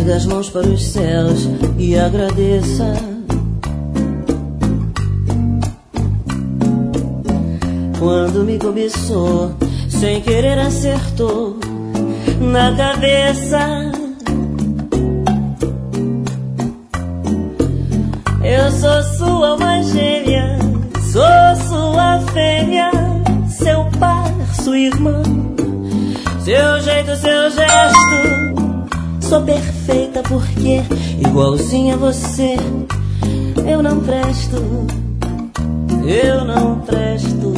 Erga as mãos para os céus e agradeça. Quando me cobiçou, sem querer acertou na cabeça. Eu sou sua alma gêmea, sou sua fêmea, seu par, sua irmã, seu jeito, seu gesto. Sou perfeita porque, igualzinha a você, eu não presto, eu não presto.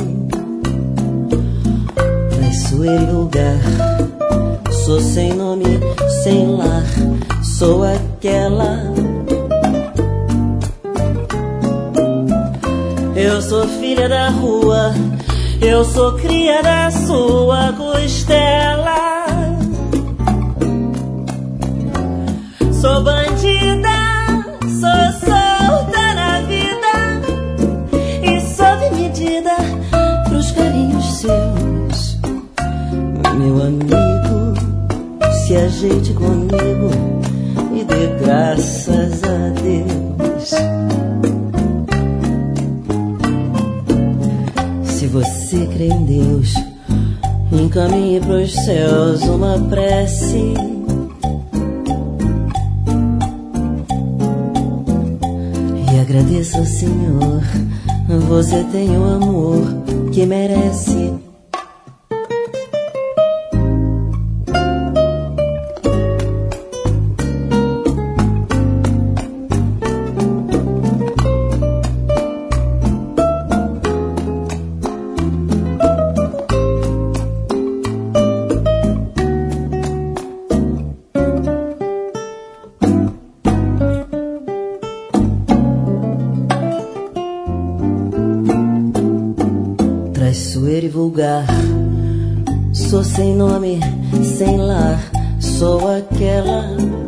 Traiçoeira e vulgar, sou sem nome, sem lar, sou aquela. Eu sou filha da rua, eu sou cria da sua costela. Sou bandida, sou solta na vida e sob medida pros carinhos seus. Meu amigo, se ajeite comigo e dê graças a Deus. Se você crê em Deus, encaminhe pros céus uma prece. E agradeça ao Senhor, você tem o amor que merece. Traiçoeira e vulgar, sou sem nome, sem lar, sou aquela.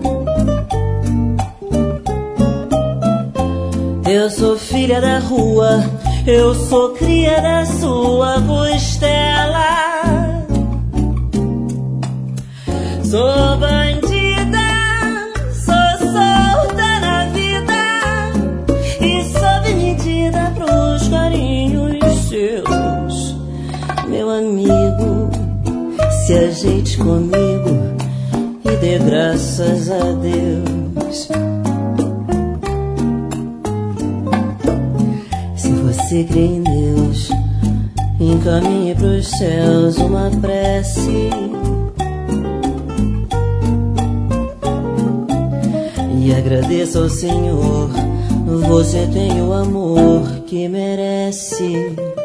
Eu sou filha da rua, eu sou cria da sua costela. Sou bandida, sou solta na vida e sob medida pros carinhos seus. Meu amigo, se ajeite comigo e dê graças a Deus. Se você crê em Deus, encaminhe pros céus uma prece. E agradeça ao Senhor, você tem o amor que merece.